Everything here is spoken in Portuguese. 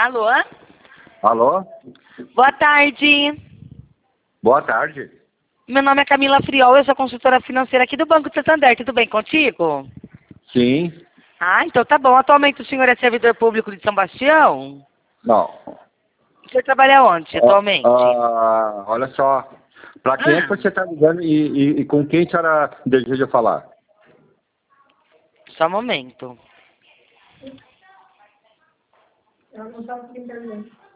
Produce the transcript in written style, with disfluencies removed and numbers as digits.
Alô? Alô? Boa tarde. Boa tarde. Meu nome é Camila Friol, eu sou consultora financeira aqui do Banco de Santander. Tudo bem contigo? Sim. Ah, então tá bom. Atualmente o senhor é servidor público de São Bastião? Não. O senhor trabalha onde atualmente? Olha só. Para quem é que você está ligando e com quem a senhora deseja falar? Só um momento.